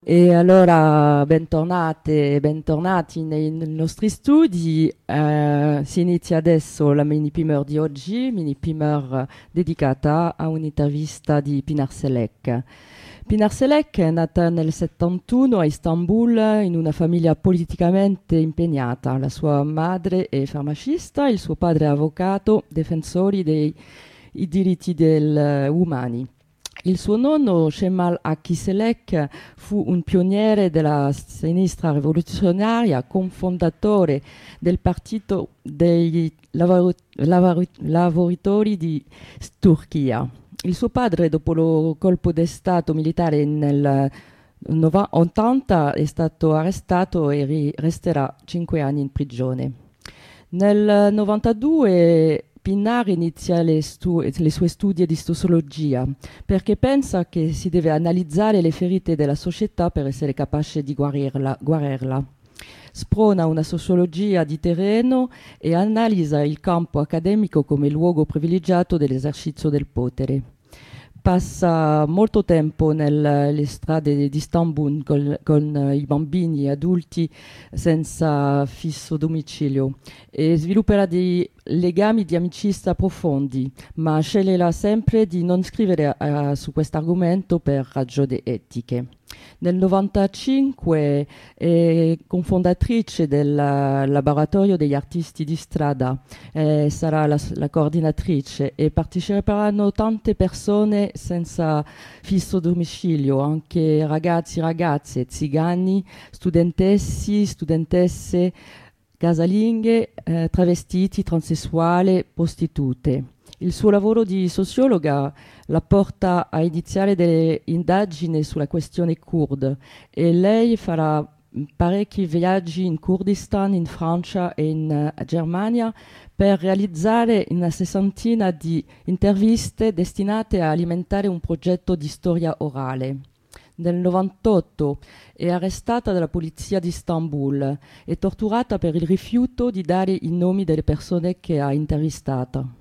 E allora bentornate e bentornati nei nostri studi. Si inizia adesso la mini primer di oggi, mini primer dedicata a un'intervista di Pinar Selek. Pinar Selek è nata nel 71 a Istanbul in una famiglia politicamente impegnata. La sua madre è farmacista, il suo padre è avvocato, difensori dei diritti umani. Il suo nonno, Cemal Akiselek, fu un pioniere della sinistra rivoluzionaria, cofondatore del Partito dei Lavoratori di Turchia. Il suo padre, dopo il colpo di Stato militare nel 80, è stato arrestato e resterà 5 anni in prigione. Nel 92 Pinar inizia le sue studi di sociologia perché pensa che si deve analizzare le ferite della società per essere capace di guarirla. Sprona una sociologia di terreno e analizza il campo accademico come luogo privilegiato dell'esercizio del potere. Passa molto tempo nelle strade di Istanbul con i bambini e adulti senza fisso domicilio e svilupperà dei legami di amicizia profondi, ma sceglierà sempre di non scrivere su questo argomento per ragioni etiche. Nel 1995 è cofondatrice del Laboratorio degli Artisti di Strada, sarà la coordinatrice e parteciperanno tante persone senza fisso domicilio, anche ragazzi, ragazze, zigani, studentesse, casalinghe, travestiti, transessuali, prostitute. Il suo lavoro di sociologa la porta a iniziare delle indagini sulla questione kurda e lei farà parecchi viaggi in Kurdistan, in Francia e in Germania per realizzare una sessantina di interviste destinate a alimentare un progetto di storia orale. Nel 98 è arrestata dalla polizia di Istanbul e torturata per il rifiuto di dare i nomi delle persone che ha intervistato.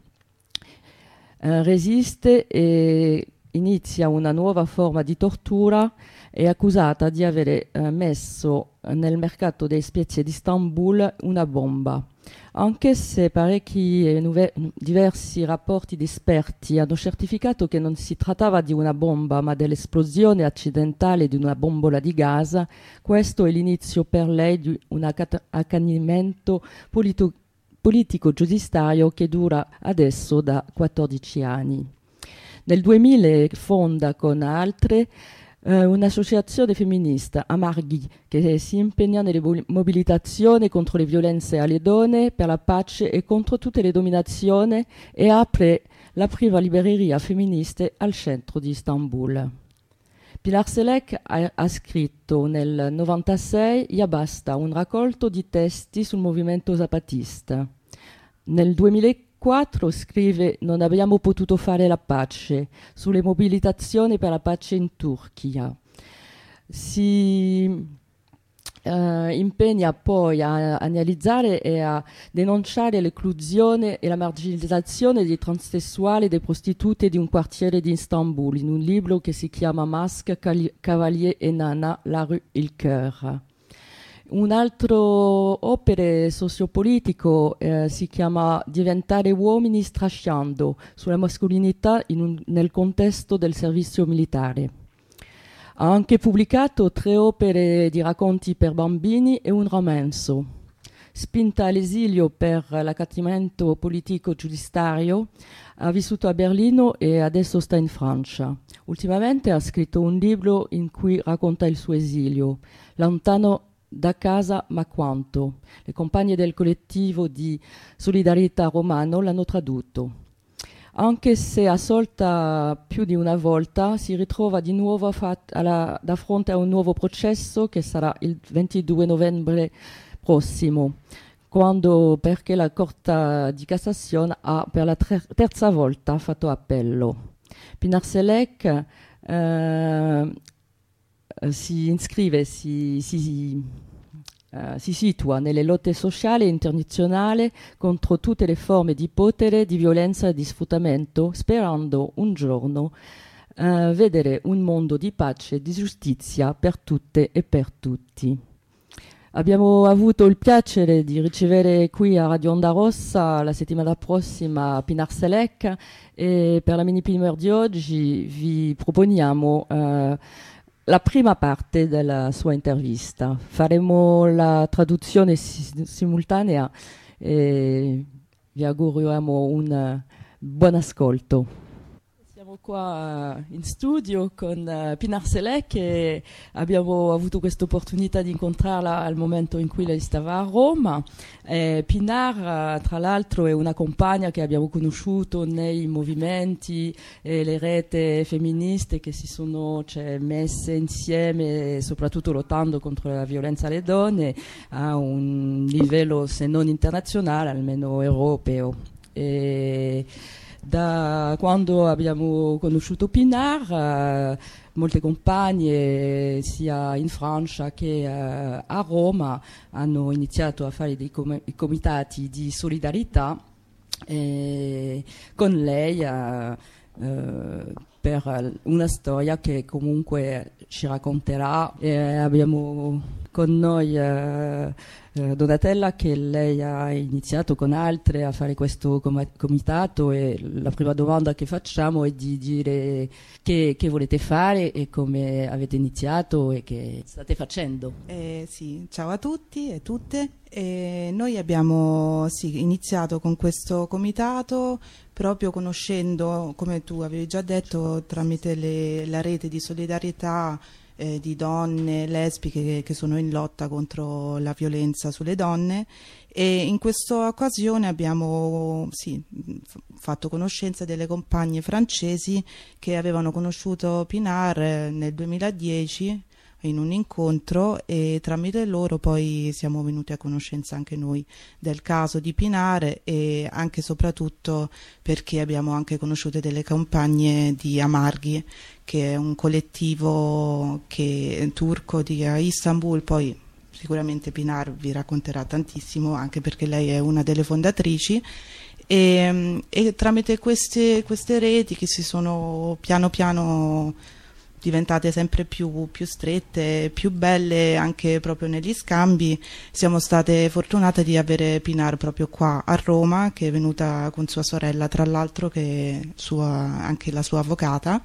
Resiste e inizia una nuova forma di tortura. È accusata di avere messo nel mercato delle spezie di Istanbul una bomba. Anche se parecchi e diversi rapporti di esperti hanno certificato che non si trattava di una bomba ma dell'esplosione accidentale di una bombola di gas, questo è l'inizio per lei di un accanimento politico-giudiziario che dura adesso da 14 anni. Nel 2000 fonda con altre un'associazione femminista, Amarghi, che si impegna nelle mobilitazioni contro le violenze alle donne, per la pace e contro tutte le dominazioni e apre la prima libreria femminista al centro di Istanbul. Pinar Selek ha scritto nel 96 Ya Basta, un raccolto di testi sul movimento zapatista. Nel 2004 scrive Non abbiamo potuto fare la pace, sulle mobilitazioni per la pace in Turchia. Si impegna poi a analizzare e a denunciare l'eclusione e la marginalizzazione dei transessuali e dei prostitute di un quartiere di Istanbul in un libro che si chiama Masque, Cavalier e Nana, la rue Il Cœur. Un altro opere sociopolitico si chiama Diventare uomini strasciando, sulla mascolinità nel contesto del servizio militare. Ha anche pubblicato 3 opere di racconti per bambini e un romanzo. Spinta all'esilio per l'accattimento politico-giudiziario, ha vissuto a Berlino e adesso sta in Francia. Ultimamente ha scritto un libro in cui racconta il suo esilio, Lontano da casa ma quanto. Le compagne del collettivo di solidarietà romano l'hanno tradotto. Anche se assolta più di una volta, si ritrova di nuovo da fronte a un nuovo processo che sarà il 22 novembre prossimo, perché la Corte di Cassazione ha per la terza volta fatto appello. Pinar Selek si iscrive, si situa nelle lotte sociali e internazionali contro tutte le forme di potere, di violenza e di sfruttamento, sperando un giorno vedere un mondo di pace e di giustizia per tutte e per tutti. Abbiamo avuto il piacere di ricevere qui a Radio Onda Rossa la settimana prossima Pinar Selek e per la mini primer di oggi vi proponiamo la prima parte della sua intervista. Faremo la traduzione simultanea e vi auguriamo un buon ascolto. Siamo qua in studio con Pinar Selek e abbiamo avuto questa opportunità di incontrarla al momento in cui lei stava a Roma. Pinar, tra l'altro, è una compagna che abbiamo conosciuto nei movimenti e le reti femministe che si sono messe insieme, soprattutto lottando contro la violenza alle donne a un livello, se non internazionale, almeno europeo. Da quando abbiamo conosciuto Pinar, molte compagne sia in Francia che a Roma hanno iniziato a fare dei comitati di solidarietà con lei per una storia che comunque ci racconterà. Abbiamo con noi Donatella, che lei ha iniziato con altre a fare questo comitato, e la prima domanda che facciamo è di dire che volete fare e come avete iniziato e che state facendo. Sì, ciao a tutti e tutte. Noi abbiamo iniziato con questo comitato proprio conoscendo, come tu avevi già detto, tramite la rete di solidarietà di donne lesbiche che sono in lotta contro la violenza sulle donne, e in questa occasione abbiamo fatto conoscenza delle compagne francesi che avevano conosciuto Pinar nel 2010 in un incontro, e tramite loro poi siamo venuti a conoscenza anche noi del caso di Pinar, e anche e soprattutto perché abbiamo anche conosciuto delle compagne di Amarghi, che è un collettivo turco di Istanbul. Poi sicuramente Pinar vi racconterà tantissimo, anche perché lei è una delle fondatrici, e tramite queste reti che si sono piano piano diventate sempre più strette, più belle anche proprio negli scambi, siamo state fortunate di avere Pinar proprio qua a Roma, che è venuta con sua sorella, tra l'altro, che è anche la sua avvocata.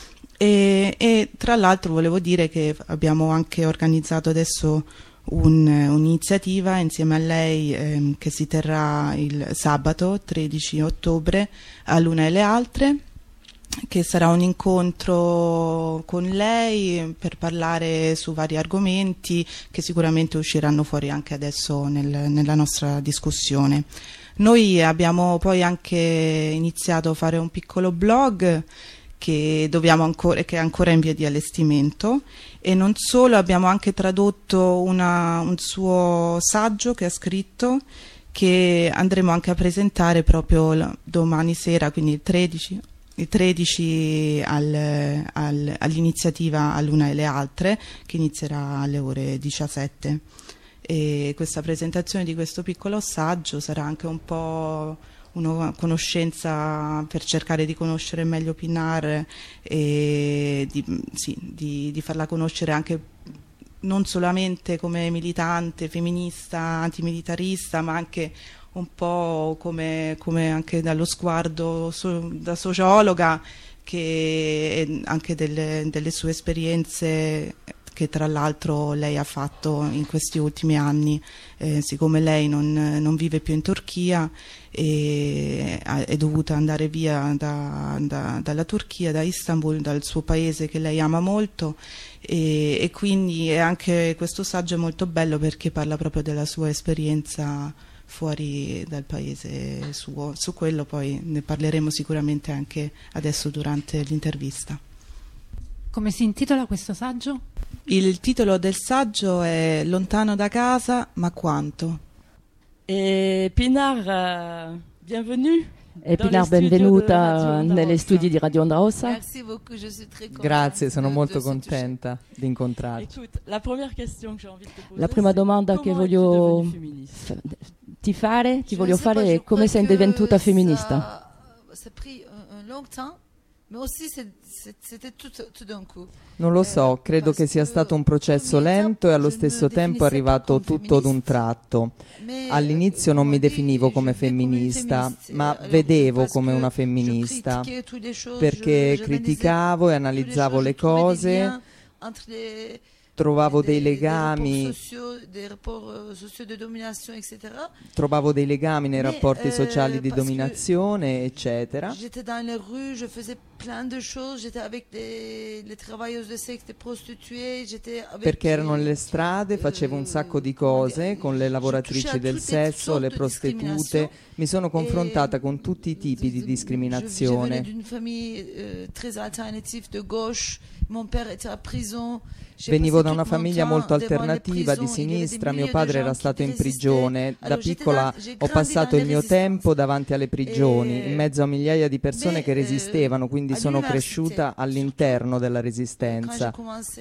E tra l'altro volevo dire che abbiamo anche organizzato adesso un'iniziativa insieme a lei che si terrà il sabato 13 ottobre all'Una e le Altre, che sarà un incontro con lei per parlare su vari argomenti che sicuramente usciranno fuori anche adesso nella nostra discussione. Noi abbiamo poi anche iniziato a fare un piccolo blog che è ancora in via di allestimento, e non solo, abbiamo anche tradotto un suo saggio che ha scritto, che andremo anche a presentare proprio domani sera, quindi il 13 all'iniziativa all'Una e le Altre, che inizierà alle ore 17. E questa presentazione di questo piccolo saggio sarà anche un po' una conoscenza per cercare di conoscere meglio Pinar e di farla conoscere anche non solamente come militante femminista, antimilitarista, ma anche un po' come anche dallo sguardo da sociologa, che anche delle sue esperienze che tra l'altro lei ha fatto in questi ultimi anni, siccome lei non vive più in Turchia e è dovuta andare via dalla Turchia, da Istanbul, dal suo paese che lei ama molto, e quindi anche questo saggio è molto bello perché parla proprio della sua esperienza fuori dal paese suo. Su quello poi ne parleremo sicuramente anche adesso durante l'intervista. Come si intitola questo saggio? Il titolo del saggio è Lontano da casa, ma quanto? Pinar, bienvenue. Pinar, benvenuta negli studi di Radio Onda Rossa. Grazie, sono molto contenta di incontrarci. La prima domanda che voglio fare è come sei divenuta femminista? Non lo so, credo che sia stato un processo lento e allo stesso tempo è arrivato tutto d'un tratto. All'inizio non mi definivo come femminista, ma vedevo come una femminista, perché criticavo e analizzavo le cose, trovavo dei legami, trovavo dei legami nei rapporti sociali di dominazione, eccetera. Perché ero nelle strade, facevo un sacco di cose con le lavoratrici del sesso, le prostitute, mi sono confrontata con tutti i tipi di discriminazione. Venivo da una famiglia molto alternativa, di sinistra, mio padre era stato in prigione. Da piccola ho passato il mio tempo davanti alle prigioni, in mezzo a migliaia di persone che resistevano, quindi sono cresciuta all'interno della resistenza.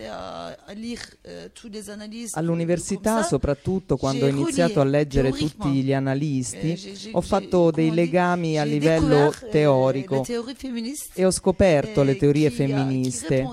All'università, soprattutto quando ho iniziato a leggere tutti gli analisti, ho fatto dei legami a livello teorico e ho scoperto le teorie femministe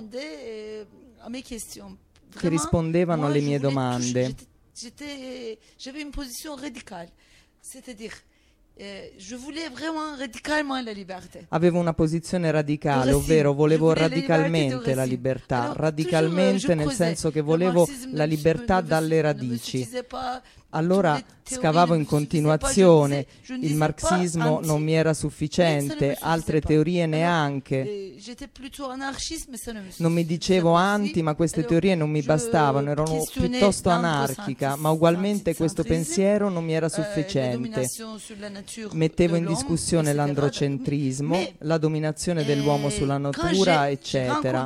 che rispondevano alle mie domande. J'avais une position radicale, c'est-à-dire je voulais vraiment radicalement la liberté. Avevo una posizione radicale, ovvero volevo radicalmente la libertà, radicalmente nel senso che volevo la libertà dalle radici. Allora scavavo in continuazione, il marxismo non mi era sufficiente, altre teorie neanche. Non mi dicevo anti, ma queste teorie non mi bastavano, ero piuttosto anarchica, ma ugualmente questo pensiero non mi era sufficiente. Mettevo in discussione l'androcentrismo, la dominazione dell'uomo sulla natura, eccetera.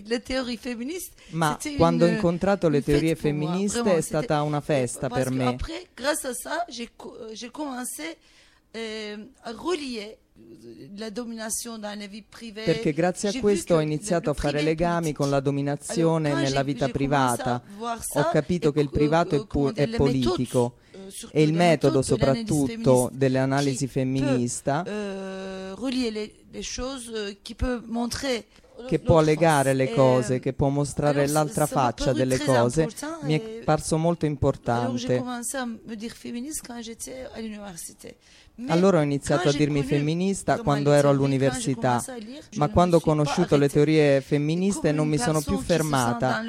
Ma quando ho incontrato le teorie femministe è stata una festa per me. Après, grâce à ça, j'ai commencé a relier la domination dans la vie privée. Perché grazie a questo ho iniziato a fare legami con la dominazione nella vita privata. Ho capito che il privato è politico e il metodo soprattutto delle analisi femminista che può legare le cose, che può mostrare l'altra faccia delle cose, mi è parso molto importante. Allora ho iniziato a dirmi femminista quando ero all'università, ma quando ho conosciuto le teorie femministe non mi sono più fermata.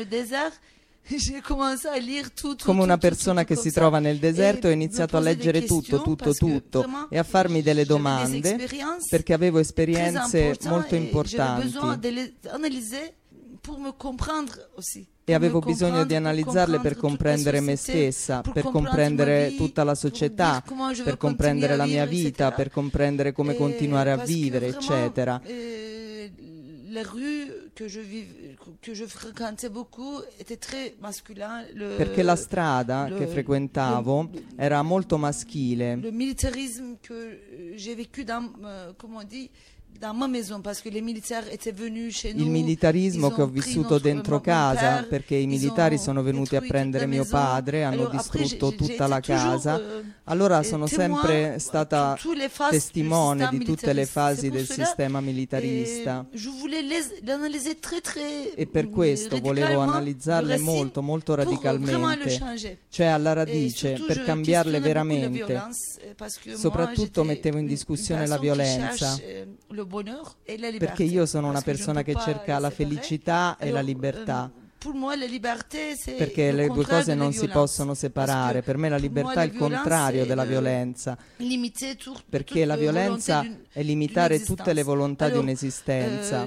Come una persona che si trova nel deserto ho iniziato a leggere tutto e a farmi delle domande perché avevo esperienze molto importanti e avevo bisogno di analizzarle per comprendere me stessa, per comprendere tutta la società, per comprendere la mia vita, per comprendere come continuare a vivere, eccetera. La rue que je fréquentais beaucoup était très masculin. Perché la strada che frequentavo era molto maschile. Le militarisme que j'ai vécu dans, comment on dit, dans ma maison, parce que les militaires étaient venus chez nous. Il militarismo che ho vissuto dentro casa, perché i militari sono venuti a prendere mio padre, hanno distrutto tutta la casa. Allora sono sempre stata testimone di tutte le fasi del sistema militarista. E per questo volevo analizzarle molto radicalmente, cioè alla radice, per cambiarle veramente. Soprattutto mettevo in discussione la violenza. Perché io sono una persona che cerca la felicità e la libertà. Perché le due cose non si possono separare. Per me la libertà è il contrario della violenza. Perché la violenza è limitare tutte le volontà di un'esistenza.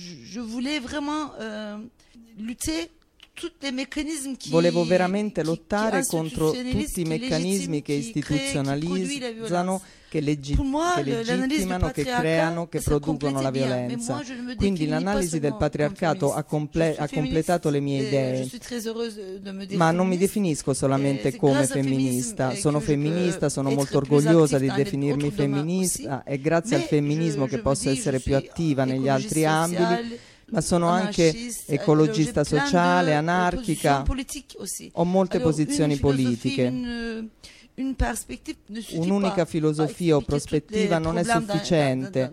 Volevo veramente lottare contro tutti i meccanismi che istituzionalizzano, che legittimano, che creano, che producono la violenza. Quindi l'analisi del patriarcato ha completato le mie idee, ma non mi definisco solamente come femminista. Sono femminista, sono molto orgogliosa di definirmi femminista, è grazie al femminismo che posso essere più attiva negli altri ambiti. ma sono anche ecologista sociale, anarchica, ho molte posizioni politiche. Un'unica filosofia o prospettiva non è sufficiente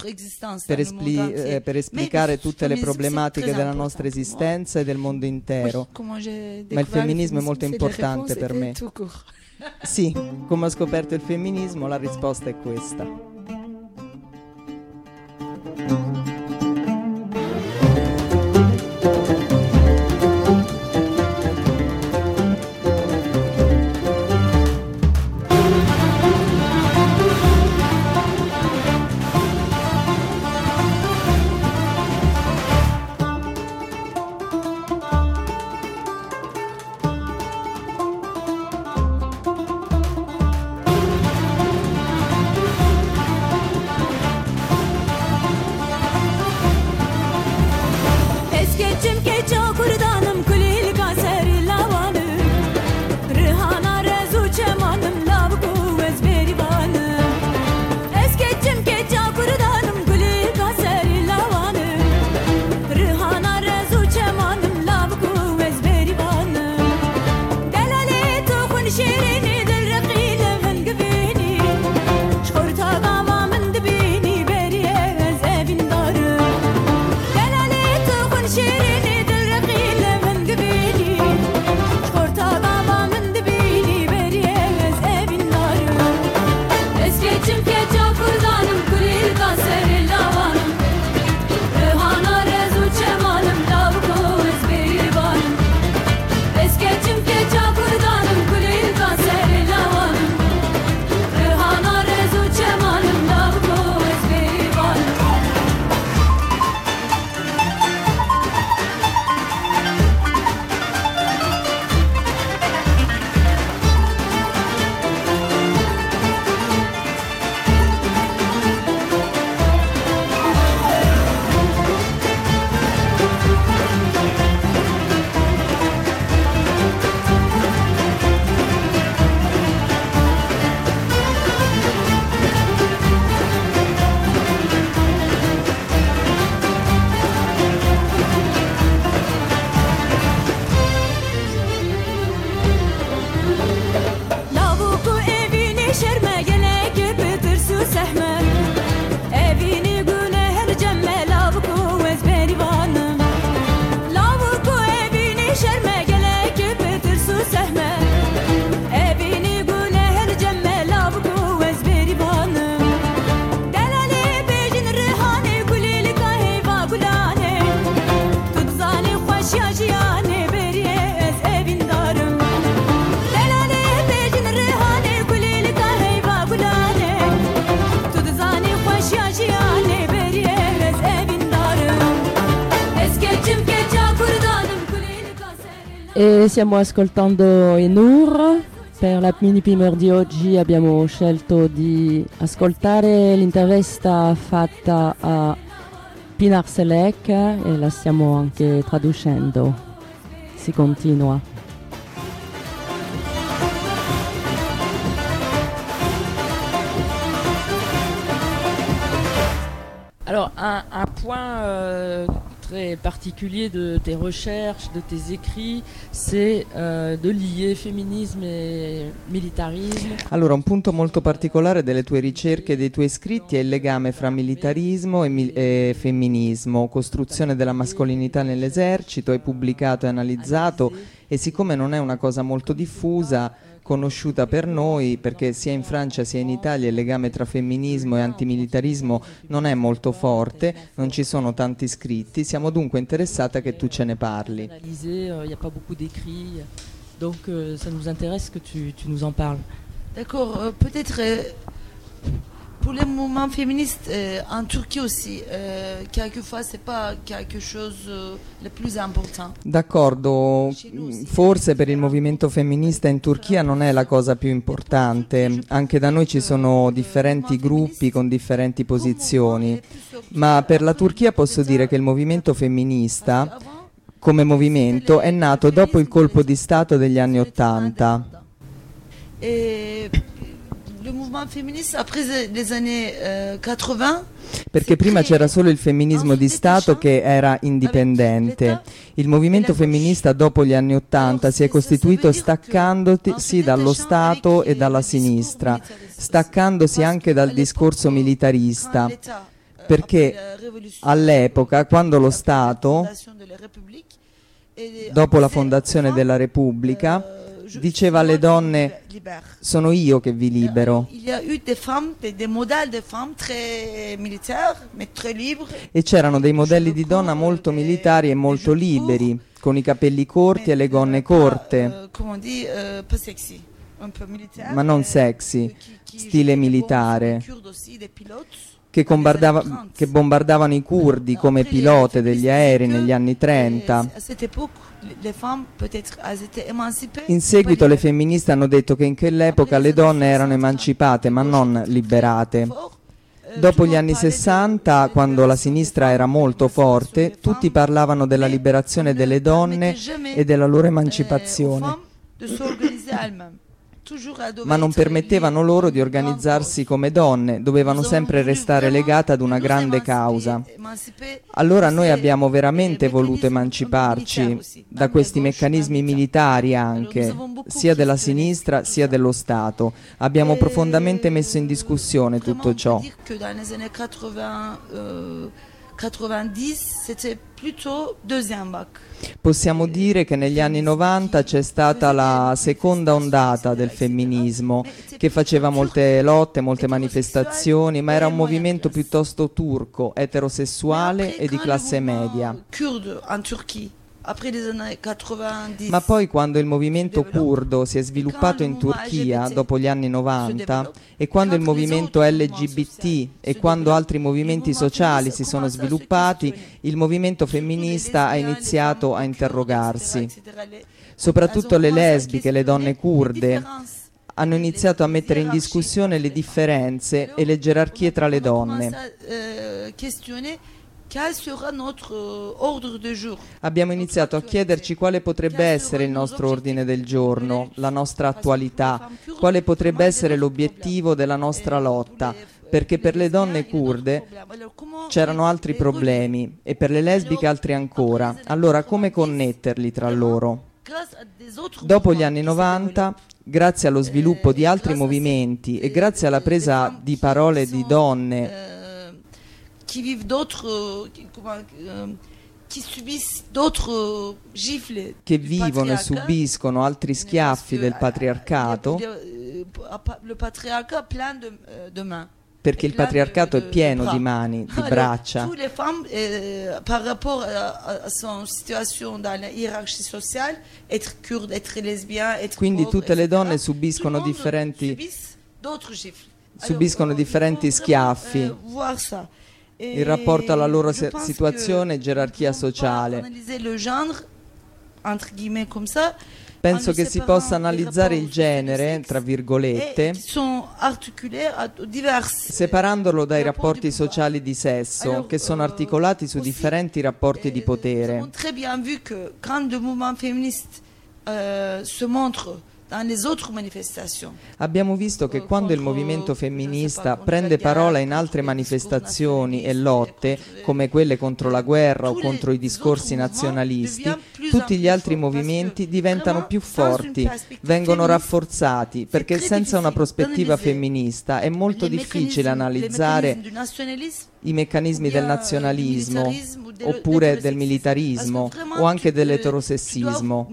per esplicare tutte le problematiche della nostra esistenza e del mondo intero, ma il femminismo è molto importante per me. Sì, come ho scoperto il femminismo, la risposta è questa. E stiamo ascoltando Enur. Per la mini primer di oggi abbiamo scelto di ascoltare l'intervista fatta a Pinar Selek e la stiamo anche traducendo. Si continua. Alors, un point très particulier de tes recherches, de tes écrits, c'est de lier femminisme e militarismo. Allora, un punto molto particolare delle tue ricerche e dei tuoi scritti è il legame fra militarismo e femminismo, costruzione della mascolinità nell'esercito. Hai pubblicato e analizzato, e siccome non è una cosa molto diffusa, conosciuta per noi, perché sia in Francia sia in Italia il legame tra femminismo e antimilitarismo non è molto forte, non ci sono tanti scritti, siamo dunque interessati che tu ce ne parli. Il n'y a pas beaucoup d'écrits, donc ça nous intéresse que tu nous en parles. D'accord, peut-être pour les mouvements féministes en Turquie aussi, quelquefois c'est pas quelque chose le plus important. D'accordo, forse per il movimento femminista in Turchia non è la cosa più importante, anche da noi ci sono differenti gruppi con differenti posizioni, ma per la Turchia posso dire che il movimento femminista come movimento è nato dopo il colpo di Stato degli anni '80. le mouvement féministe après les années 80. Perché prima c'era solo il femminismo di Stato che era indipendente. Il movimento femminista dopo gli anni '80 si è costituito staccandosi dallo Stato e dalla sinistra, staccandosi anche dal discorso militarista, perché all'epoca, quando lo Stato, dopo la fondazione della Repubblica, diceva alle donne: sono io che vi libero. E c'erano dei modelli di donna molto militari e molto liberi, con i capelli corti e le gonne corte, ma non sexy, stile militare, che bombardavano i curdi come pilote degli aerei negli anni 30. In seguito le femministe hanno detto che in quell'epoca le donne erano emancipate ma non liberate. Dopo gli anni 60, quando la sinistra era molto forte, tutti parlavano della liberazione delle donne e della loro emancipazione, ma non permettevano loro di organizzarsi come donne, dovevano sempre restare legate ad una grande causa. Allora noi abbiamo veramente voluto emanciparci da questi meccanismi militari anche, sia della sinistra sia dello Stato. Abbiamo profondamente messo in discussione tutto ciò. 90, c'était plutôt deuxième vague. Possiamo dire che negli anni 90 c'è stata la seconda ondata del femminismo, che faceva molte lotte, molte manifestazioni, ma era un movimento piuttosto turco, eterosessuale e di classe media. Ma poi quando il movimento curdo si è sviluppato in Turchia dopo gli anni 90 e quando il movimento LGBT e quando altri movimenti sociali si sono sviluppati, il movimento femminista ha iniziato a interrogarsi. Soprattutto le lesbiche, le donne curde hanno iniziato a mettere in discussione le differenze e le gerarchie tra le donne. Abbiamo iniziato a chiederci quale potrebbe essere il nostro ordine del giorno, la nostra attualità, quale potrebbe essere l'obiettivo della nostra lotta, perché per le donne curde c'erano altri problemi e per le lesbiche altri ancora. Allora come connetterli tra loro? Dopo gli anni 90, grazie allo sviluppo di altri movimenti e grazie alla presa di parole di donne che vivono e subiscono altri schiaffi del patriarcato, perché il patriarcato è pieno di mani, di braccia. Quindi tutte le donne subiscono differenti schiaffi in rapporto alla loro situazione e gerarchia sociale. Penso che si possa analizzare il genere, tra virgolette, separandolo dai rapporti sociali di sesso, che sono articolati su differenti rapporti di potere. Abbiamo visto che quando il movimento femminista prende parola in altre manifestazioni e lotte, come quelle contro la guerra o contro i discorsi nazionalisti, tutti gli altri movimenti diventano più forti, vengono rafforzati, perché senza una prospettiva femminista è molto difficile analizzare i meccanismi del nazionalismo oppure del militarismo o anche dell'eterosessismo,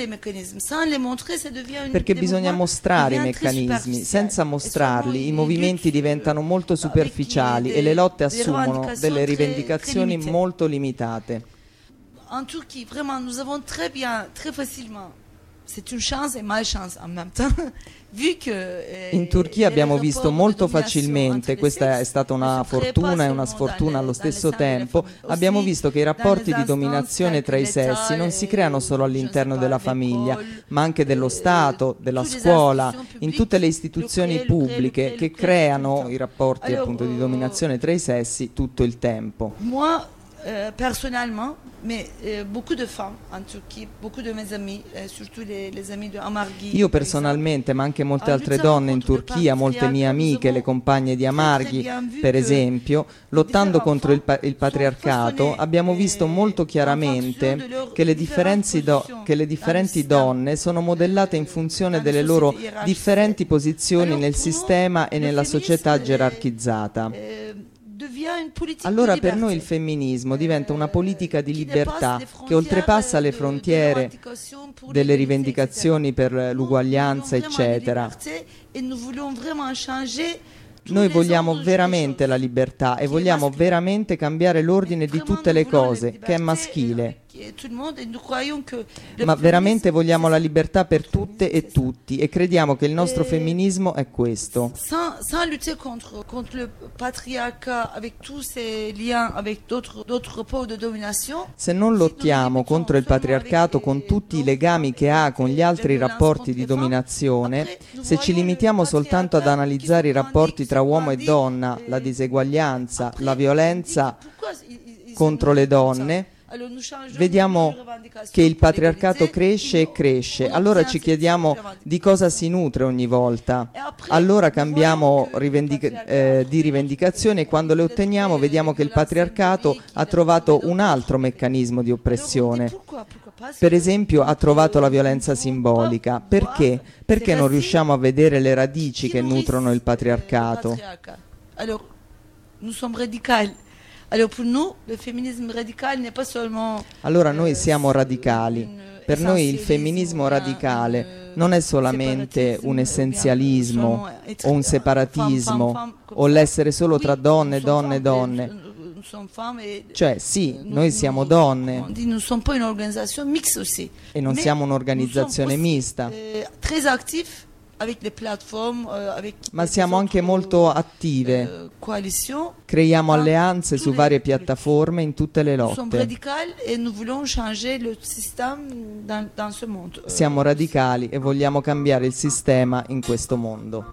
perché bisogna mostrare i meccanismi. Senza mostrarli i movimenti diventano molto superficiali e le lotte assumono delle rivendicazioni molto limitate. In Turchia, vraiment, nous avons très facilement, c'est une chance et malchance en même temps. In Turchia abbiamo visto molto facilmente, questa è stata una fortuna e una sfortuna allo stesso tempo, abbiamo visto che i rapporti di dominazione tra i sessi non si creano solo all'interno della famiglia, ma anche dello Stato, della scuola, in tutte le istituzioni pubbliche che creano i rapporti appunto di dominazione tra i sessi tutto il tempo. personnellement, mais beaucoup de femmes en Turchia, beaucoup de mes amis, surtout les amis de Amarghi. Io personalmente, ma anche molte altre donne in Turchia, molte mie amiche, le compagne di Amarghi, per esempio, lottando contro il patriarcato, abbiamo visto molto chiaramente che le differenti donne sono modellate in funzione delle loro differenti posizioni nel sistema e nella società gerarchizzata. Allora per noi il femminismo diventa una politica di libertà che oltrepassa le frontiere delle rivendicazioni per l'uguaglianza, eccetera. Noi vogliamo veramente la libertà e vogliamo veramente cambiare l'ordine di tutte le cose, che è maschile. Ma veramente vogliamo la libertà per tutte e tutti e crediamo che il nostro femminismo è questo. Sans lutter contre le patriarcat avec tous ses liens avec d'autres pôles de domination. Se non lottiamo contro il patriarcato con tutti i legami che ha con gli altri rapporti di dominazione, se ci limitiamo soltanto ad analizzare i rapporti tra uomo e donna, la diseguaglianza, la violenza contro le donne, vediamo che il patriarcato cresce e cresce, allora ci chiediamo di cosa si nutre ogni volta, allora cambiamo di rivendicazioni e quando le otteniamo vediamo che il patriarcato ha trovato un altro meccanismo di oppressione. Per esempio ha trovato la violenza simbolica. Perché? Perché non riusciamo a vedere le radici che nutrono il patriarcato? Allora, nous sommes radicali. Allora noi siamo radicali. Per noi il femminismo radicale non è solamente un essenzialismo o un separatismo o l'essere solo tra donne, donne, donne. Cioè sì, noi siamo donne e non siamo un'organizzazione mista. Ma siamo anche molto attive, creiamo alleanze su varie piattaforme in tutte le lotte. Siamo radicali e vogliamo cambiare il sistema in questo mondo.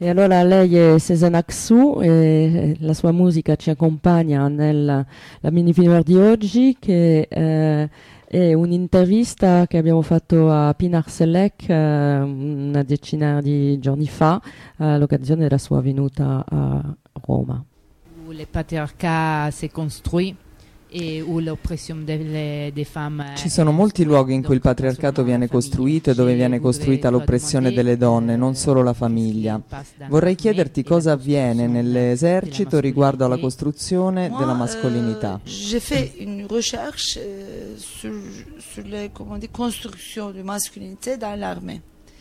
E allora lei è Sezen Aksu e la sua musica ci accompagna nella minifilm di oggi, che è un'intervista che abbiamo fatto a Pinar Selek una decina di giorni fa all'occasione della sua venuta a Roma. Le patriarcat si costruit. Ci sono molti luoghi in cui il patriarcato viene costruito e dove viene costruita l'oppressione delle donne, non solo la famiglia. Vorrei chiederti cosa avviene nell'esercito riguardo alla costruzione della mascolinità. J'ai fait une recherche sur les construction de masculinité dans l'armée.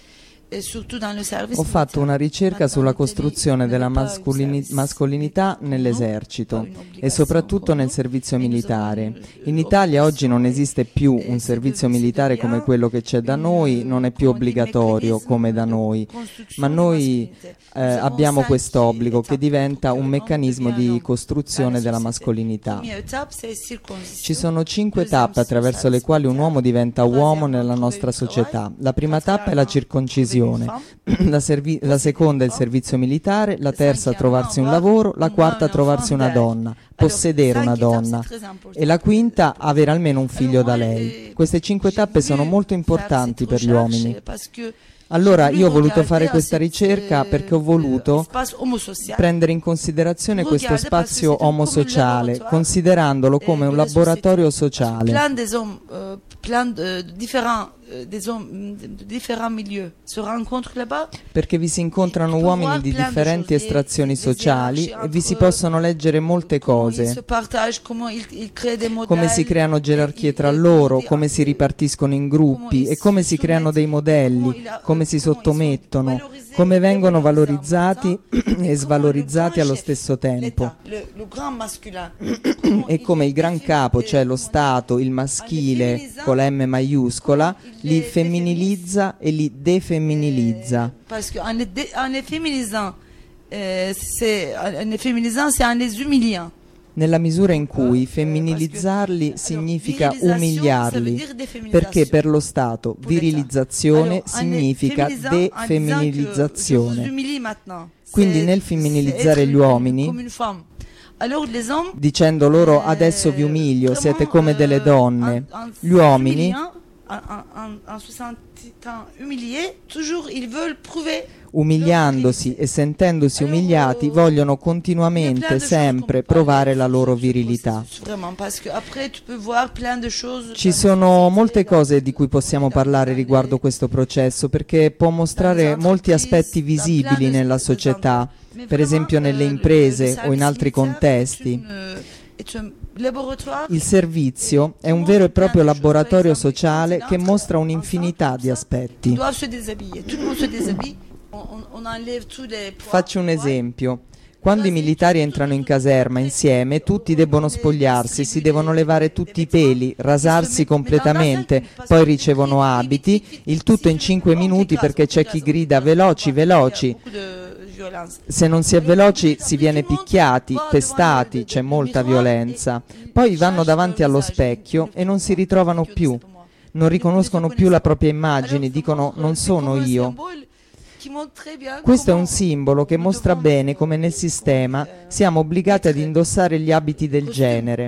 Ho fatto una ricerca sulla costruzione della mascolinità nell'esercito e soprattutto nel servizio militare. In Italia oggi non esiste più un servizio militare come quello che c'è da noi, non è più obbligatorio come da noi, ma noi abbiamo quest'obbligo che diventa un meccanismo di costruzione della mascolinità. Ci sono 5 tappe attraverso le quali un uomo diventa uomo nella nostra società. La prima tappa è la circoncisione. La seconda è il servizio militare, la terza trovarsi un lavoro, la quarta trovarsi una donna, possedere una donna e la quinta avere almeno un figlio da lei. Queste 5 tappe sono molto importanti per gli uomini. Allora io ho voluto fare questa ricerca perché ho voluto prendere in considerazione questo spazio omosociale, considerandolo come un laboratorio sociale. Perché vi si incontrano uomini di differenti estrazioni sociali e vi si possono leggere molte cose, come si creano gerarchie tra loro, come si ripartiscono in gruppi e come si creano dei modelli, come si sottomettono, come vengono valorizzati e svalorizzati allo stesso tempo, e come il gran capo, cioè lo Stato, il maschile con la M maiuscola, li femminilizza e li defemminilizza. Perché en les féminisant, c'est en les humiliant. Nella misura in cui femminilizzarli significa umiliarli, perché per lo Stato virilizzazione significa defemminilizzazione. Quindi nel femminilizzare gli uomini, dicendo loro adesso vi umilio, siete come delle donne, gli uomini umiliandosi e sentendosi umiliati vogliono continuamente, sempre provare la loro virilità. Ci sono molte cose di cui possiamo parlare riguardo questo processo, perché può mostrare molti aspetti visibili nella società, per esempio nelle imprese o in altri contesti. Il servizio è un vero e proprio laboratorio sociale che mostra un'infinità di aspetti. Faccio un esempio. Quando i militari entrano in caserma insieme, tutti debbono spogliarsi, si devono levare tutti i peli, rasarsi completamente, poi ricevono abiti, il tutto in 5 minuti perché c'è chi grida veloci, veloci. Se non si è veloci si viene picchiati, pestati, c'è molta violenza. Poi vanno davanti allo specchio e non si ritrovano più, non riconoscono più la propria immagine, dicono non sono io. Questo è un simbolo che mostra bene come nel sistema siamo obbligati ad indossare gli abiti del genere.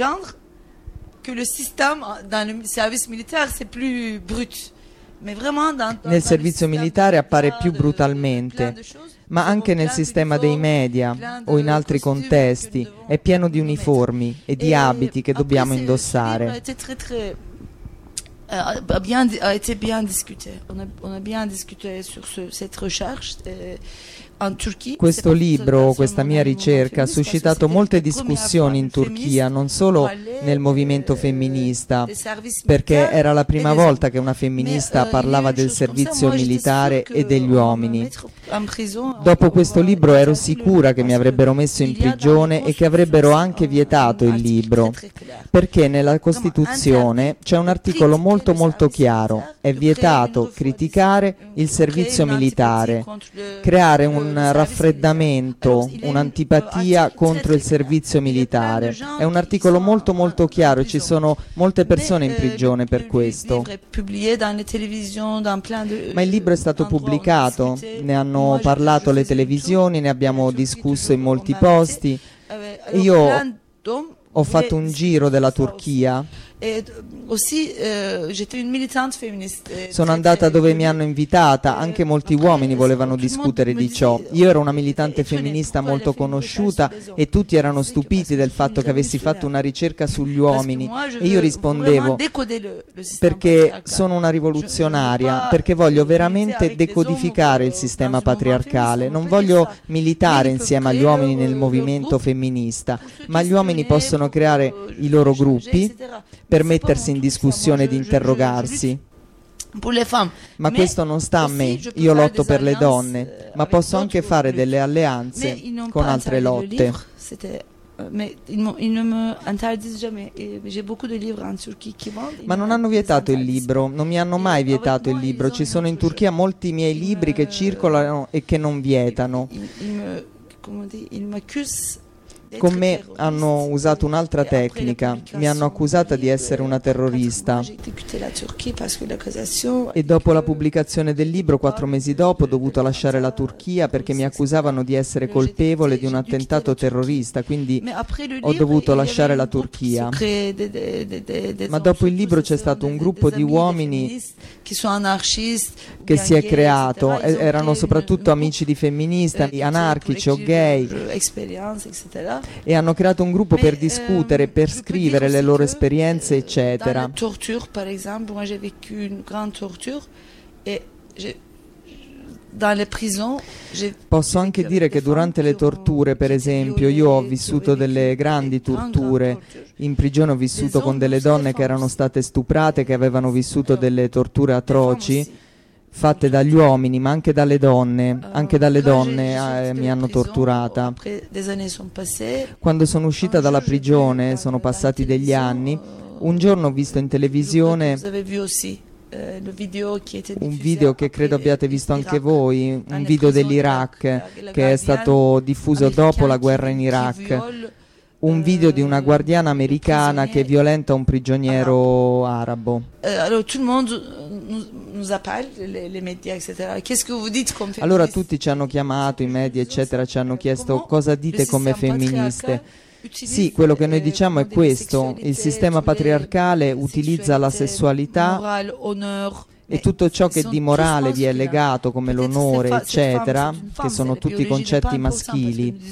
Nel servizio militare appare più brutalmente, ma anche nel sistema dei media o in altri contesti è pieno di uniformi e di abiti che dobbiamo indossare. A été bien discuté. On a bien discuté sur cette recherche. Questo libro, questa mia ricerca ha suscitato molte discussioni in Turchia, non solo nel movimento femminista, perché era la prima volta che una femminista parlava del servizio militare e degli uomini. Dopo questo libro ero sicura che mi avrebbero messo in prigione e che avrebbero anche vietato il libro, perché nella Costituzione c'è un articolo molto molto chiaro: è vietato criticare il servizio militare, creare un raffreddamento, un'antipatia contro il servizio militare. È un articolo molto molto chiaro e ci sono molte persone in prigione per questo. Ma il libro è stato pubblicato, ne hanno hanno parlato le televisioni, ne abbiamo discusso in molti posti. Io ho fatto un giro della Turchia. Sono andata dove mi hanno invitata, anche molti uomini volevano discutere di ciò. Io ero una militante femminista molto conosciuta e tutti erano stupiti del fatto che avessi fatto una ricerca sugli uomini e io rispondevo perché sono una rivoluzionaria, perché voglio veramente decodificare il sistema patriarcale, non voglio militare insieme agli uomini nel movimento femminista, ma gli uomini possono creare i loro gruppi per mettersi in discussione ed interrogarsi. Ma questo non sta a me, io lotto per le donne, ma posso anche fare delle alleanze con altre lotte. Ma non hanno vietato il libro, non mi hanno mai vietato il libro, ci sono in Turchia molti miei libri che circolano e che non vietano. Con me hanno usato un'altra tecnica, mi hanno accusata di essere una terrorista e dopo la pubblicazione del libro, 4 mesi dopo, ho dovuto lasciare la Turchia perché mi accusavano di essere colpevole di un attentato terrorista, quindi ho dovuto lasciare la Turchia. Ma dopo il libro c'è stato un gruppo di uomini che si è creato, erano soprattutto amici di femministe, anarchici o gay, e hanno creato un gruppo per discutere, per scrivere le loro esperienze, eccetera. Posso anche dire che durante le torture, per esempio, io ho vissuto delle grandi torture. In prigione ho vissuto con delle donne che erano state stuprate, che avevano vissuto delle torture atroci fatte dagli uomini, ma anche dalle donne. Anche dalle donne mi hanno torturata. Quando sono uscita dalla prigione, sono passati degli anni, un giorno ho visto in televisione un video che credo abbiate visto anche voi, un video dell'Iraq che è stato diffuso dopo la guerra in Iraq. Un video di una guardiana americana che violenta un prigioniero arabo. Allora tutti ci hanno chiamato, i media eccetera, ci hanno chiesto cosa dite come femministe. Sì, quello che noi diciamo è questo: il sistema patriarcale utilizza la sessualità e tutto ciò che di morale vi è legato, come l'onore eccetera, che sono tutti concetti maschili.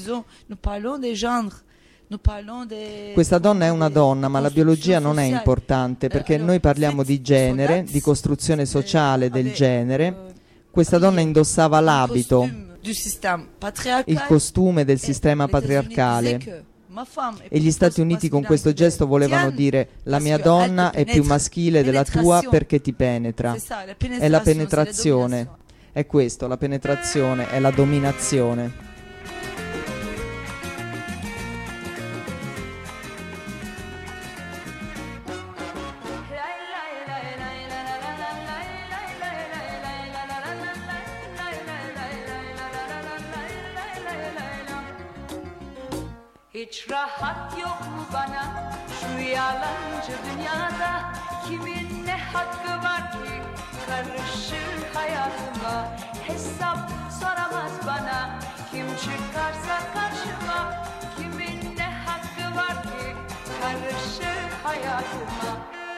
Questa donna è una donna, ma la biologia non è importante, perché noi parliamo di genere, di costruzione sociale del genere. Questa donna indossava l'abito, il costume del sistema patriarcale, e gli Stati Uniti con questo gesto volevano dire: la mia donna è più maschile della tua perché ti penetra. È la penetrazione, è questo, la penetrazione, è la dominazione. Hiç rahat yok mu bana şu yalancı dünyada? Kimin ne hakkı var ki karışır hayatıma? Hesap soramaz bana kim çıkarsa karşıma. Kimin ne hakkı var ki karışır hayatıma?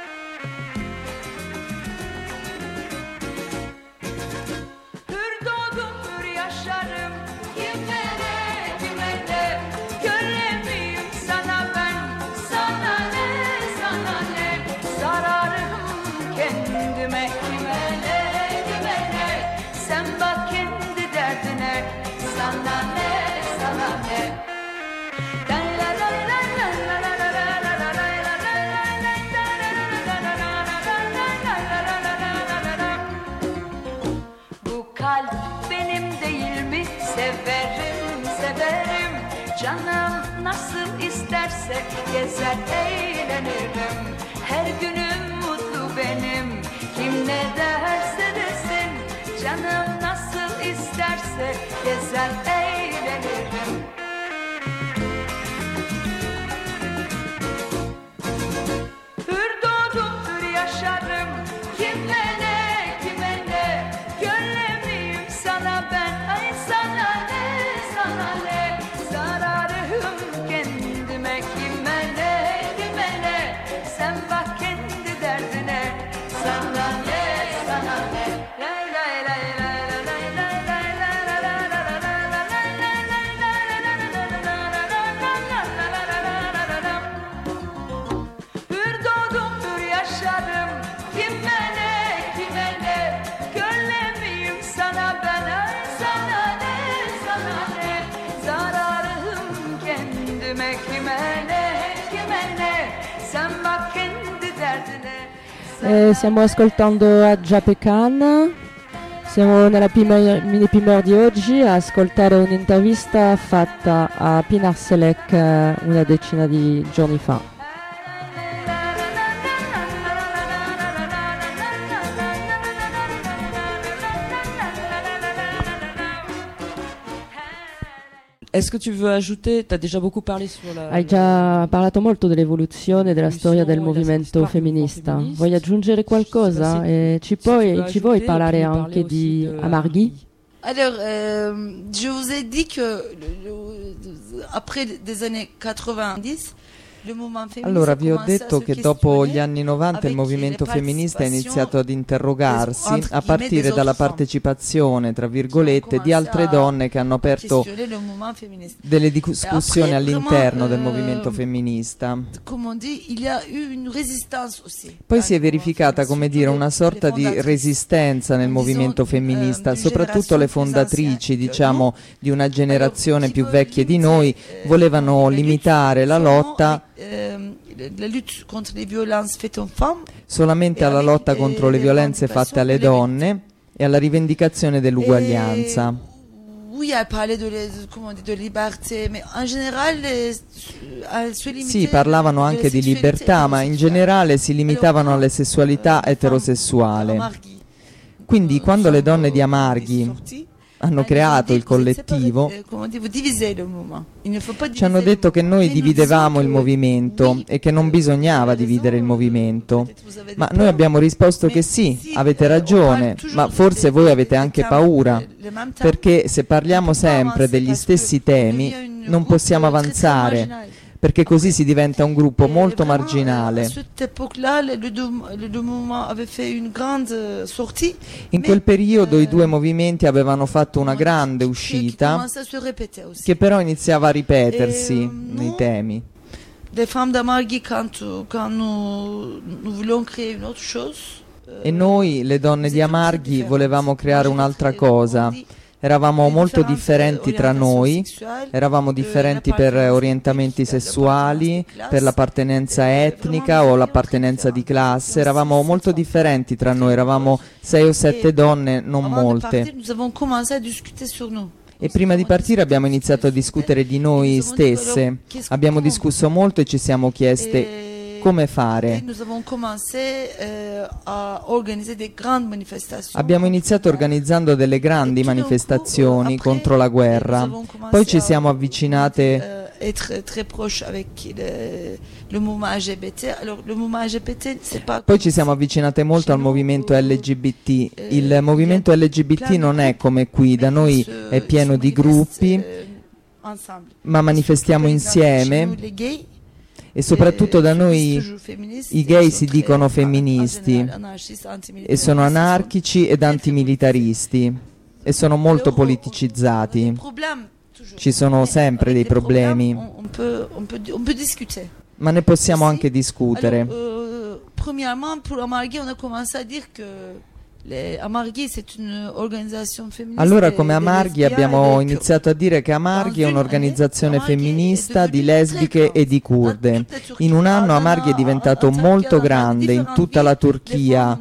Hür doğdum hür yaşarım. Kime ne kime ne? Göremeyim sana ben. Sana ne sana ne? Zararım kendime. Kime ne kime ne? Sen bak kendi derdine. Sana ne sana ne? Bu kalp benim değil mi? Severim severim. Canım nasıl isterse gezer eğlenirim. Her günüm mutlu benim. Kim ne derse desin. Canım nasıl isterse gezer eğlenirim. Hür doğdum hür yaşarım. Kime ne kime ne? Göremeyim sana ben. Ay Stiamo ascoltando Adja Pekan. Siamo nella mini primer di oggi a ascoltare un'intervista fatta a Pinar Selek una decina di giorni fa. Est-ce que tu veux ajouter, tu as déjà beaucoup parlé sur la... Hai già parlato molto dell'evoluzione della storia del movimento femminista. Vuoi aggiungere qualcosa? Ci vuoi parlare anche di Amarghi? Alors, je vous ai dit que après des années 90, allora vi ho detto che dopo gli anni 90 il movimento femminista ha iniziato ad interrogarsi a partire dalla partecipazione, tra virgolette, di altre donne che hanno aperto delle discussioni all'interno del movimento femminista. Poi si è verificata, come dire, una sorta di resistenza nel movimento femminista, soprattutto le fondatrici, diciamo, di una generazione più vecchie di noi, volevano limitare la lotta solamente alla lotta contro le violenze fatte alle donne e alla rivendicazione dell'uguaglianza. Sì, parlavano anche di libertà, ma in generale si limitavano alle sessualità eterosessuale. Quindi quando le donne di Amarghi hanno creato il collettivo, ci hanno detto che noi dividevamo il movimento e che non bisognava dividere il movimento. Ma noi abbiamo risposto che sì, avete ragione, ma forse voi avete anche paura, perché se parliamo sempre degli stessi temi non possiamo avanzare, perché così si diventa un gruppo molto marginale. In quel periodo i due movimenti avevano fatto una grande uscita che però iniziava a ripetersi nei temi. E noi, le donne di Amarghi, volevamo creare un'altra cosa. Eravamo molto differenti tra noi, eravamo differenti per orientamenti sessuali, per l'appartenenza etnica o l'appartenenza di classe, eravamo molto differenti tra noi, eravamo 6 o 7 donne, non molte. E prima di partire abbiamo iniziato a discutere di noi stesse, abbiamo discusso molto e ci siamo chieste come fare. Abbiamo iniziato organizzando delle grandi manifestazioni contro la guerra, poi ci siamo avvicinate molto al movimento LGBT. Il movimento LGBT non è come qui, da noi è pieno di gruppi, ma manifestiamo insieme. E soprattutto da noi i gay si dicono femministi e sono anarchici ed antimilitaristi e sono molto politicizzati. Ci sono sempre dei problemi, ma ne possiamo anche discutere. Allora, come Amarghi abbiamo iniziato a dire che Amarghi è un'organizzazione femminista di lesbiche e di kurde. In un anno Amarghi è diventato molto grande in tutta la Turchia.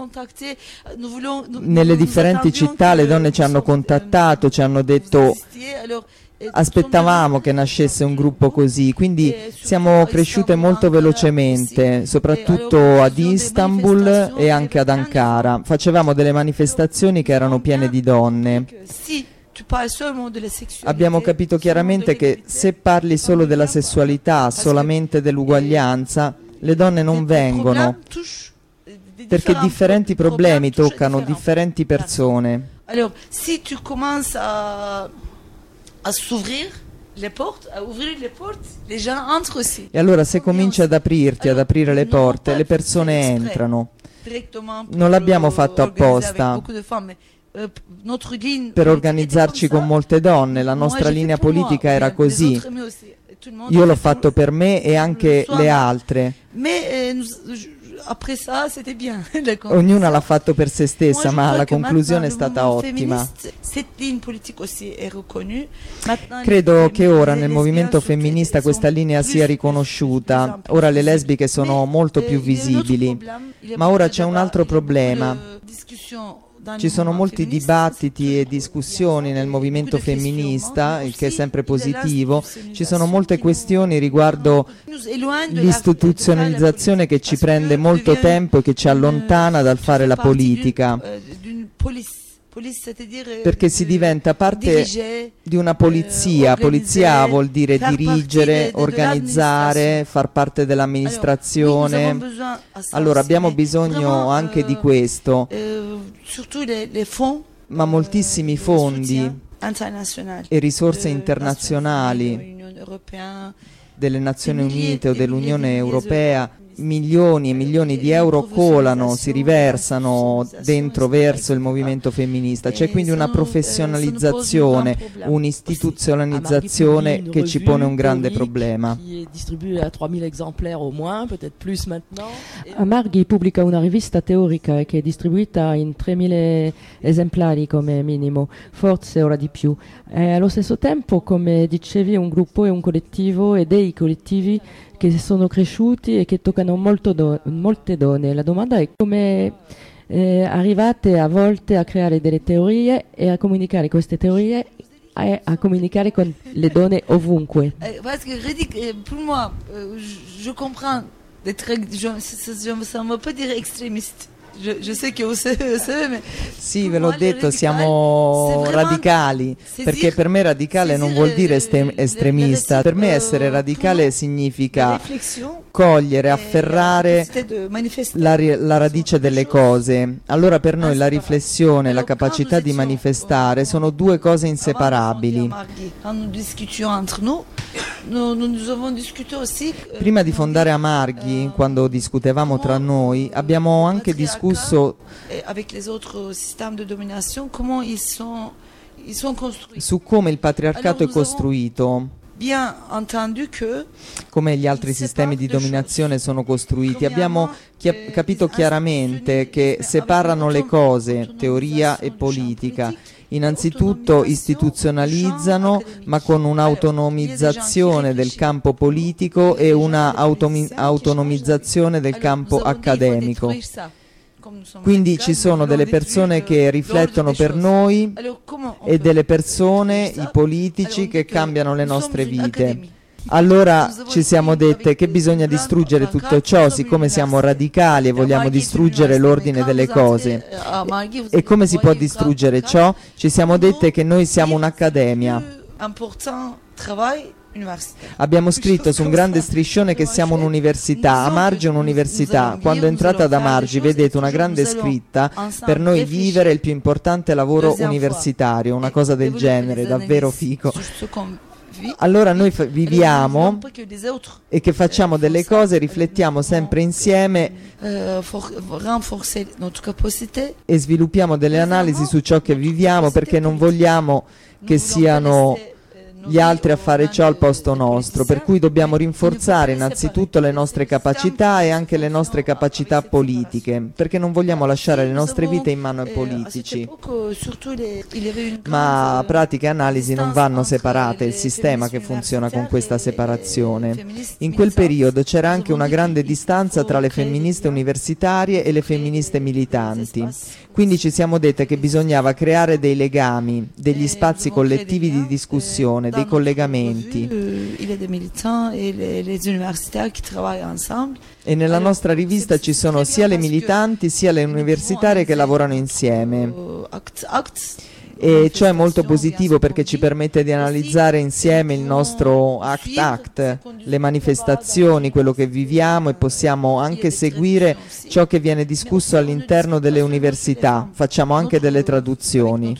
Nelle differenti città le donne ci hanno contattato, ci hanno detto aspettavamo che nascesse un gruppo così, quindi siamo cresciute molto velocemente, soprattutto ad Istanbul e anche ad Ankara. Facevamo delle manifestazioni che erano piene di donne. Abbiamo capito chiaramente che se parli solo della sessualità, solamente dell'uguaglianza, le donne non vengono, perché differenti problemi toccano differenti persone. Allora, se tu cominci a s'ouvrir les portes, les gens entrent aussi. E allora se cominci ad aprirti, ad aprire le porte, le persone entrano. Non l'abbiamo fatto apposta per organizzarci con molte donne, la nostra linea politica era così. Io l'ho fatto per me e anche le altre. après ça, c'était bien. Ognuna l'ha fatto per se stessa, ma la conclusione è stata ottima. Credo che ora nel movimento femminista questa linea sia riconosciuta. Ora le lesbiche sono molto più visibili, ma ora c'è un altro problema. Ci sono molti dibattiti e discussioni nel movimento femminista, il che è sempre positivo. Ci sono molte questioni riguardo l'istituzionalizzazione che ci prende molto tempo e che ci allontana dal fare la politica, perché si diventa parte di una polizia. Polizia vuol dire dirigere, organizzare, far parte dell'amministrazione. Allora abbiamo bisogno anche di questo, ma moltissimi fondi e risorse internazionali delle Nazioni Unite o dell'Unione Europea, milioni e milioni di euro colano, si riversano dentro verso il movimento femminista. C'è quindi una professionalizzazione, un'istituzionalizzazione che ci pone un grande problema. Marghi pubblica una rivista teorica che è distribuita in 3.000 esemplari come minimo, forse ora di più. Allo stesso tempo, come dicevi, è un gruppo e un collettivo e dei collettivi che sono cresciuti e che toccano molte donne. La domanda è come arrivate a volte a creare delle teorie e a comunicare queste teorie e a comunicare con le donne ovunque. Parce que pour moi, je comprends d'être, ça ne veut pas dire extrémiste. Je sais que vous savez, mais sì, ve l'ho detto, siamo radicali, perché per me radicale non vuol dire estremista. Per me essere radicale significa cogliere, afferrare la radice delle cose. Allora per noi la riflessione e la capacità di manifestare sono due cose inseparabili. Prima di fondare Amarghi, quando discutevamo tra noi, abbiamo anche discusso su come il patriarcato è costruito, come gli altri sistemi di dominazione sono costruiti. Abbiamo capito chiaramente che separano le cose, teoria e politica. Innanzitutto istituzionalizzano, ma con un'autonomizzazione del campo politico e una autonomizzazione del campo accademico. Quindi ci sono delle persone che riflettono per noi e delle persone, i politici, che cambiano le nostre vite. Allora ci siamo dette che bisogna distruggere tutto ciò, siccome siamo radicali e vogliamo distruggere l'ordine delle cose. E come si può distruggere ciò? Ci siamo dette che noi siamo un'accademia. Abbiamo scritto su un grande striscione che siamo un'università. Amargi è un'università. Quando entrate ad Amargi vedete una grande scritta: per noi vivere è il più importante lavoro universitario, una cosa del genere, davvero figo. Allora noi viviamo e che facciamo delle cose, riflettiamo sempre insieme e sviluppiamo delle analisi su ciò che viviamo, perché non vogliamo che siano gli altri a fare ciò al posto nostro, per cui dobbiamo rinforzare innanzitutto le nostre capacità e anche le nostre capacità politiche, perché non vogliamo lasciare le nostre vite in mano ai politici. Ma pratica e analisi non vanno separate, è il sistema che funziona con questa separazione. In quel periodo c'era anche una grande distanza tra le femministe universitarie e le femministe militanti, quindi ci siamo dette che bisognava creare dei legami, degli spazi collettivi di discussione, dei collegamenti. E nella nostra rivista ci sono sia le militanti sia le universitarie che lavorano insieme. E ciò è molto positivo perché ci permette di analizzare insieme il nostro act, le manifestazioni, quello che viviamo, e possiamo anche seguire ciò che viene discusso all'interno delle università. Facciamo anche delle traduzioni.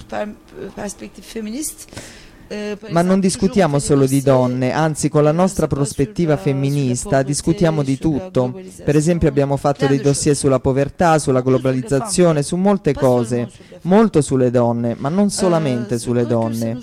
Ma non discutiamo solo di donne, anzi con la nostra prospettiva femminista discutiamo di tutto. Per esempio abbiamo fatto dei dossier sulla povertà, sulla globalizzazione, su molte cose, molto sulle donne, ma non solamente sulle donne.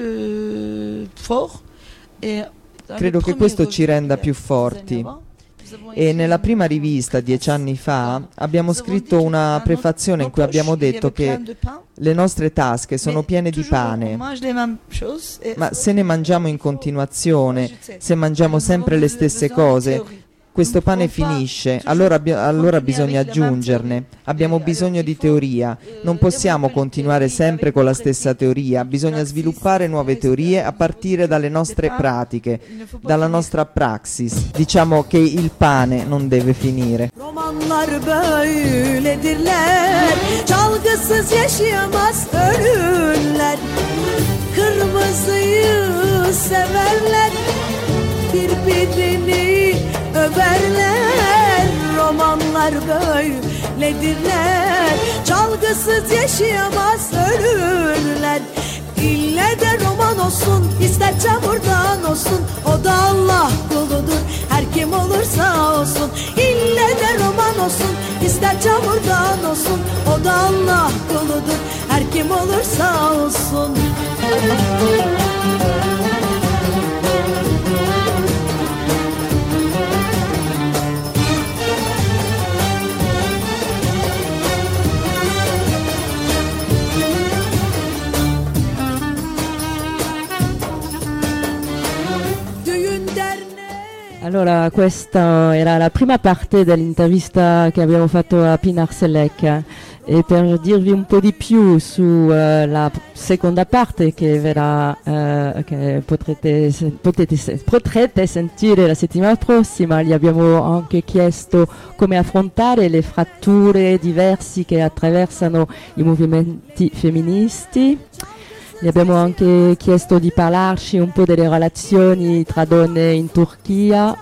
Credo che questo ci renda più forti. e nella prima rivista 10 anni fa abbiamo scritto una prefazione in cui abbiamo detto che le nostre tasche sono piene di pane, ma se ne mangiamo in continuazione, se mangiamo sempre le stesse cose, questo pane finisce, allora bisogna aggiungerne. Abbiamo bisogno di teoria, non possiamo continuare sempre con la stessa teoria, bisogna sviluppare nuove teorie a partire dalle nostre pratiche, dalla nostra praxis. Diciamo che il pane non deve finire. Romanlar böyledirler, çalgısız yaşayamaz ölürler. Kırmızıyı severler, birbirini överler. Romanlar böyledirler, çalgısız yaşayamaz ölürler. İlle de roman olsun, ister çamurdan olsun, o da Allah kuludur, her kim olursa olsun. İlle de roman olsun, ister çamurdan olsun, o da Allah kuludur, her kim olursa olsun. Allora, questa era la prima parte dell'intervista che abbiamo fatto a Pinar Selec, e per dirvi un po' di più sulla seconda parte che verrà, che potrete sentire la settimana prossima, gli abbiamo anche chiesto come affrontare le fratture diverse che attraversano i movimenti femministi. Gli abbiamo anche chiesto di parlarci un po' delle relazioni tra donne in Turchia,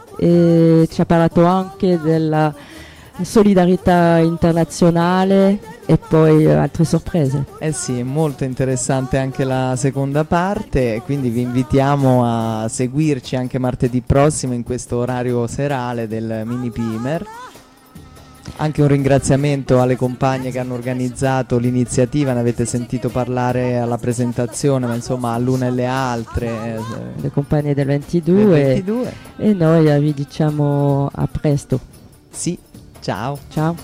e ci ha parlato anche della solidarietà internazionale e poi altre sorprese. Eh sì, è molto interessante anche la seconda parte, quindi vi invitiamo a seguirci anche martedì prossimo in questo orario serale del Mini Pimer. Anche un ringraziamento alle compagne che hanno organizzato l'iniziativa, ne avete sentito parlare alla presentazione, ma insomma all'una e le altre. Le compagne del 22. E noi vi diciamo a presto. Sì, ciao. Ciao.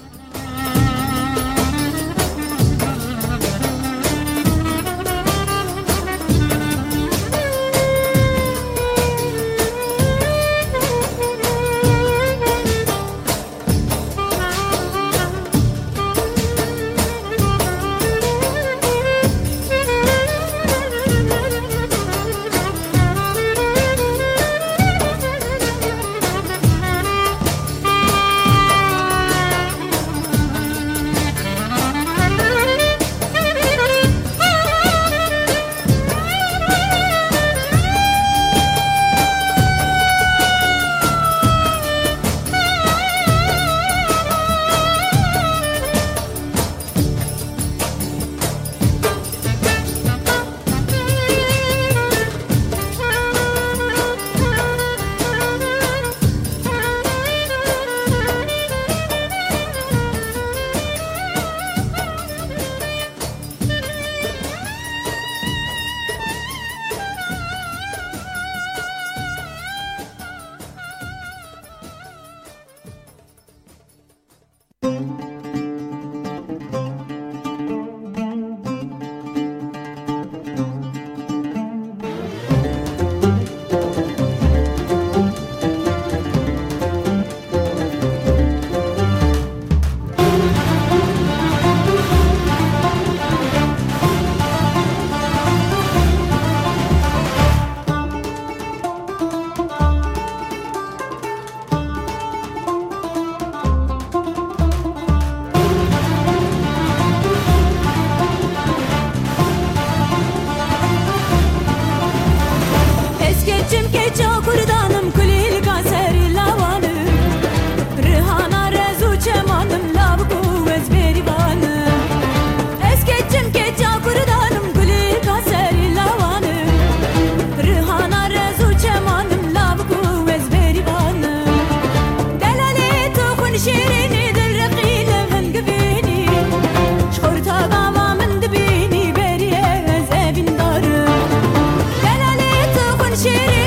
Şirin